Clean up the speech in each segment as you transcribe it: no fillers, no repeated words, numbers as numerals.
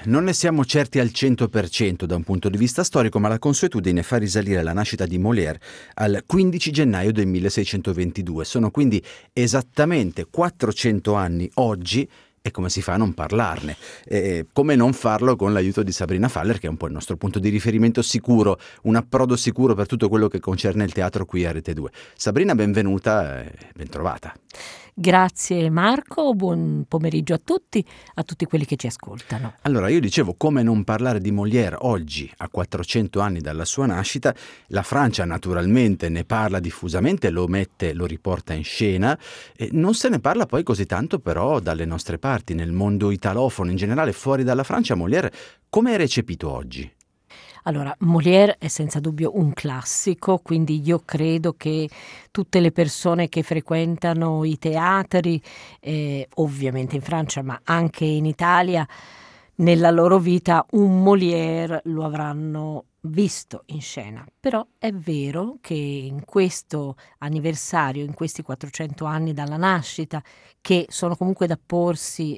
Non ne siamo certi al 100% da un punto di vista storico, ma la consuetudine fa risalire la nascita di Molière al 15 gennaio del 1622. Sono quindi esattamente 400 anni oggi. E come si fa a non parlarne? Come non farlo con l'aiuto di Sabrina Faller, che è un po' il nostro punto di riferimento sicuro, un approdo sicuro per tutto quello che concerne il teatro qui a Rete 2. Sabrina, benvenuta e bentrovata. Grazie Marco, buon pomeriggio a tutti quelli che ci ascoltano. Allora, io dicevo come non parlare di Molière oggi, a 400 anni dalla sua nascita. La Francia naturalmente ne parla diffusamente, lo riporta in scena, e non se ne parla poi così tanto però dalle nostre parti, nel mondo italofono in generale, fuori dalla Francia. Molière come è recepito oggi? Allora, Molière è senza dubbio un classico, quindi io credo che tutte le persone che frequentano i teatri, ovviamente in Francia ma anche in Italia, nella loro vita un Molière lo avranno visto in scena. Però è vero che in questo anniversario, in questi 400 anni dalla nascita, che sono comunque da porsi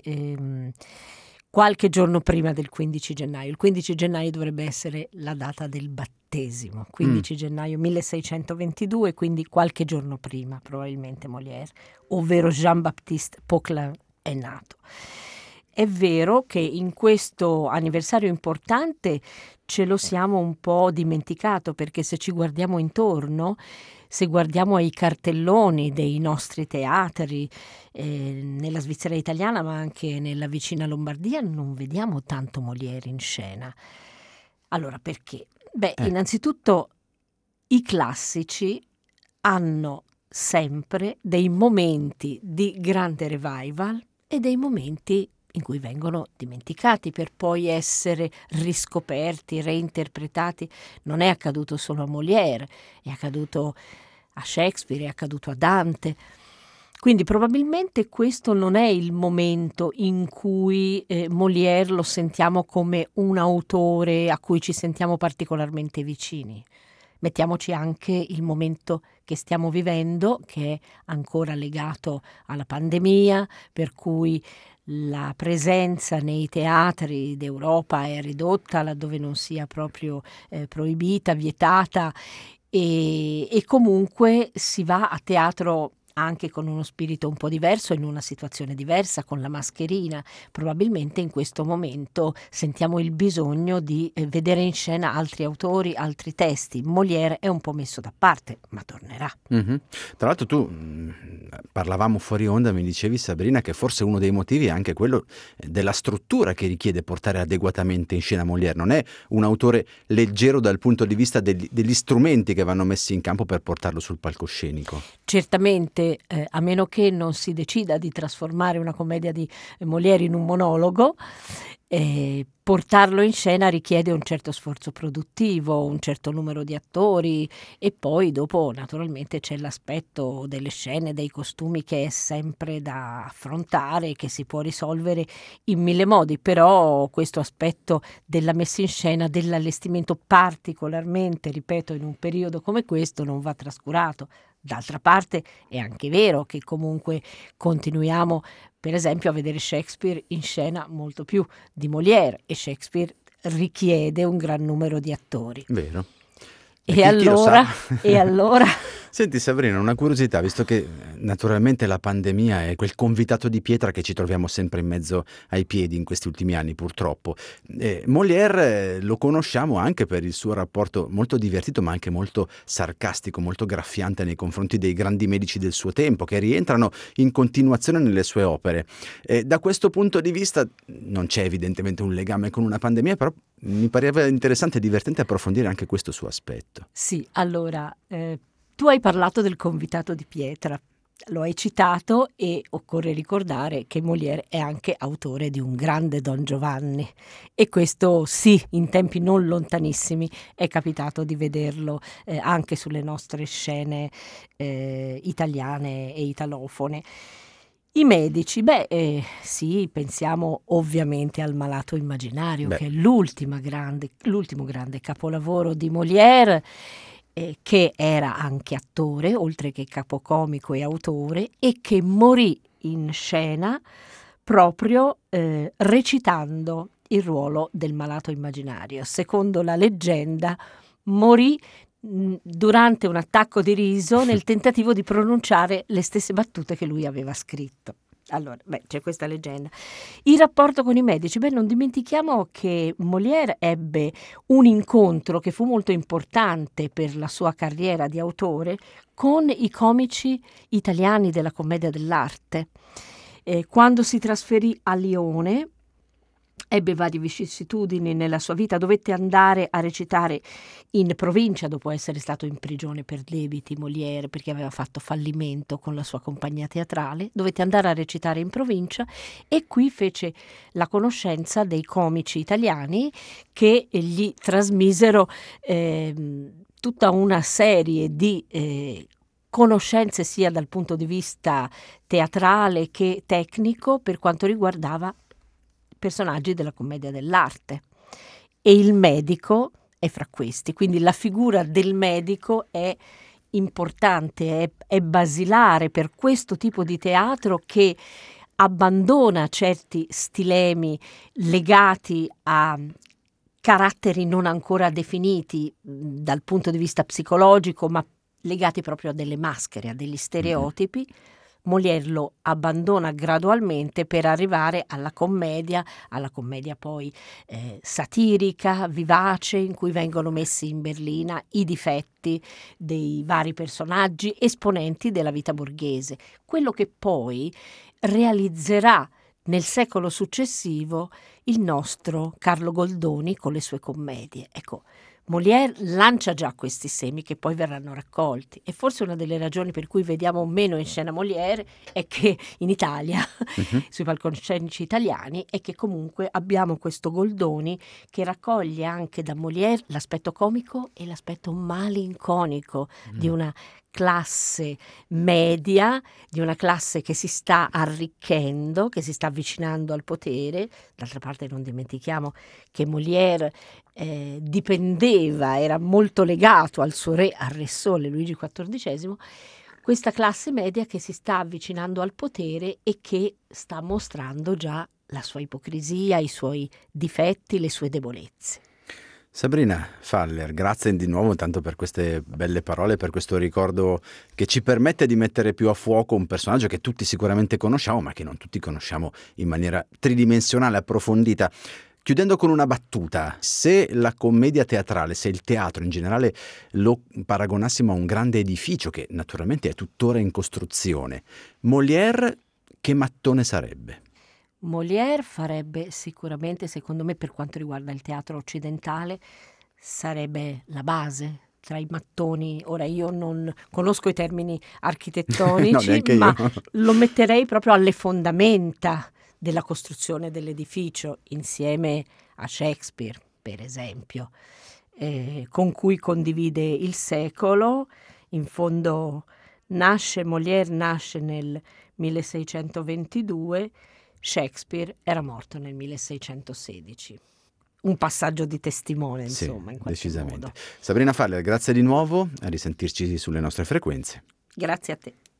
qualche giorno prima del 15 gennaio. Il 15 gennaio dovrebbe essere la data del battesimo, 15 gennaio 1622, quindi qualche giorno prima probabilmente Molière, ovvero Jean-Baptiste Poquelin è nato. È vero che in questo anniversario importante ce lo siamo un po' dimenticato, perché se ci guardiamo intorno, se guardiamo ai cartelloni dei nostri teatri, nella Svizzera italiana ma anche nella vicina Lombardia, non vediamo tanto Molière in scena. Allora perché? Innanzitutto i classici hanno sempre dei momenti di grande revival e dei momenti in cui vengono dimenticati per poi essere riscoperti, reinterpretati. Non è accaduto solo a Molière, è accaduto a Shakespeare, è accaduto a Dante. Quindi probabilmente questo non è il momento in cui Molière lo sentiamo come un autore a cui ci sentiamo particolarmente vicini. Mettiamoci anche il momento che stiamo vivendo, che è ancora legato alla pandemia, per cui la presenza nei teatri d'Europa è ridotta, laddove non sia proprio proibita, vietata, e comunque si va a teatro anche con uno spirito un po' diverso, in una situazione diversa, con la mascherina. Probabilmente in questo momento sentiamo il bisogno di vedere in scena altri autori, altri testi. Molière è un po' messo da parte, ma tornerà. Mm-hmm. Tra l'altro tu, parlavamo fuori onda, mi dicevi Sabrina che forse uno dei motivi è anche quello della struttura che richiede portare adeguatamente in scena Molière. Non è un autore leggero dal punto di vista degli strumenti che vanno messi in campo per portarlo sul palcoscenico. Certamente, a meno che non si decida di trasformare una commedia di Molière in un monologo, portarlo in scena richiede un certo sforzo produttivo, un certo numero di attori, e poi dopo naturalmente c'è l'aspetto delle scene, dei costumi, che è sempre da affrontare, che si può risolvere in mille modi. Però questo aspetto della messa in scena, dell'allestimento, particolarmente, ripeto, in un periodo come questo, non va trascurato. D'altra parte è anche vero che comunque continuiamo, per esempio, a vedere Shakespeare in scena molto più di Molière, e Shakespeare richiede un gran numero di attori. Vero. E allora? Senti Sabrina, una curiosità, visto che naturalmente la pandemia è quel convitato di pietra che ci troviamo sempre in mezzo ai piedi in questi ultimi anni, purtroppo. Molière lo conosciamo anche per il suo rapporto molto divertito ma anche molto sarcastico, molto graffiante nei confronti dei grandi medici del suo tempo, che rientrano in continuazione nelle sue opere. Da questo punto di vista non c'è evidentemente un legame con una pandemia, però mi pareva interessante e divertente approfondire anche questo suo aspetto. Sì, allora, tu hai parlato del convitato di pietra, lo hai citato, e occorre ricordare che Molière è anche autore di un grande Don Giovanni, e questo sì, in tempi non lontanissimi è capitato di vederlo anche sulle nostre scene italiane e italofone. I medici, sì, pensiamo ovviamente al Malato immaginario, che è l'ultimo grande capolavoro di Molière, che era anche attore, oltre che capocomico e autore, e che morì in scena proprio recitando il ruolo del malato immaginario. Secondo la leggenda morì durante un attacco di riso nel tentativo di pronunciare le stesse battute che lui aveva scritto. Allora, c'è questa leggenda. Il rapporto con i medici, non dimentichiamo che Molière ebbe un incontro che fu molto importante per la sua carriera di autore con i comici italiani della commedia dell'arte. Quando si trasferì a Lione, ebbe varie vicissitudini nella sua vita, dovette andare a recitare in provincia dopo essere stato in prigione per debiti Molière, perché aveva fatto fallimento con la sua compagnia teatrale, dovette andare a recitare in provincia e qui fece la conoscenza dei comici italiani che gli trasmisero tutta una serie di conoscenze sia dal punto di vista teatrale che tecnico per quanto riguardava personaggi della commedia dell'arte, e il medico è fra questi, quindi la figura del medico è importante, è basilare per questo tipo di teatro che abbandona certi stilemi legati a caratteri non ancora definiti dal punto di vista psicologico, ma legati proprio a delle maschere, a degli stereotipi. Molière lo abbandona gradualmente per arrivare alla commedia poi satirica, vivace, in cui vengono messi in berlina i difetti dei vari personaggi esponenti della vita borghese. Quello che poi realizzerà nel secolo successivo il nostro Carlo Goldoni con le sue commedie. Ecco, Molière lancia già questi semi che poi verranno raccolti, e forse una delle ragioni per cui vediamo meno in scena Molière è che in Italia, sui palcoscenici italiani, è che comunque abbiamo questo Goldoni che raccoglie anche da Molière l'aspetto comico e l'aspetto malinconico di una classe media, di una classe che si sta arricchendo, che si sta avvicinando al potere. D'altra parte non dimentichiamo che Molière dipendeva, era molto legato al suo re, al Re Sole, Luigi XIV, questa classe media che si sta avvicinando al potere e che sta mostrando già la sua ipocrisia, i suoi difetti, le sue debolezze. Sabrina Faller, grazie di nuovo intanto per queste belle parole, per questo ricordo che ci permette di mettere più a fuoco un personaggio che tutti sicuramente conosciamo, ma che non tutti conosciamo in maniera tridimensionale, approfondita. Chiudendo con una battuta, se la commedia teatrale, se il teatro in generale lo paragonassimo a un grande edificio che naturalmente è tuttora in costruzione, Molière che mattone sarebbe? Molière farebbe sicuramente, secondo me, per quanto riguarda il teatro occidentale, sarebbe la base tra i mattoni. Ora io non conosco i termini architettonici, no, ma lo metterei proprio alle fondamenta della costruzione dell'edificio, insieme a Shakespeare, per esempio, con cui condivide il secolo. In fondo Molière nasce nel 1622, Shakespeare era morto nel 1616. Un passaggio di testimone, insomma, in qualche decisamente. modo. Sabrina Faller, grazie di nuovo, a risentirci sulle nostre frequenze. Grazie a te.